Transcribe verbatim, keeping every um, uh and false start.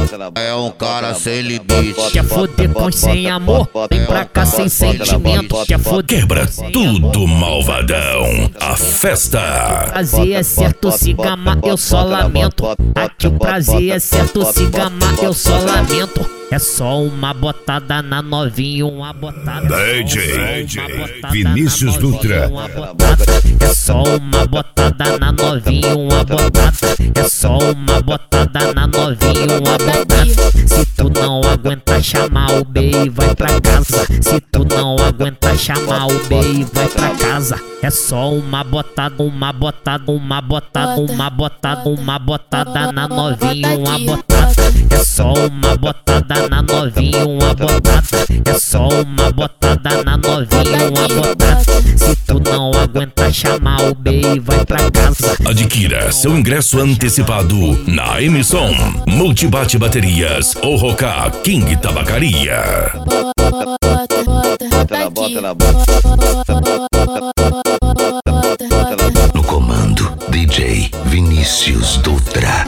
É um cara sem limite. Quer foder com sem amor? Vem pra cá sem sentimento. Quer foder? Quebra tudo, malvadão. A festa. Prazer é certo, se gamar eu só lamento. Aqui o prazer é certo, se gamar eu só lamento. É só uma botada na novinha, uma botada. D J Vinícius Dutra. É só uma botada na novinha, uma botada. É só uma botada na novinha, uma botada. Se tu não aguenta chamar o B e vai pra casa. Se tu não aguenta chamar o B e vai pra casa. É só uma botada, uma botada, uma botada, uma botada, uma botada na novinha, uma botada. É só uma botada na novinha, uma botada. É só uma botada na novinha, uma botada. Se tu não aguenta chamar o B e vai pra casa. Adquira seu ingresso antecipado na emissão Multibate Baterias ou Roca King Tabacaria. No comando, D J Vinícius Dutra.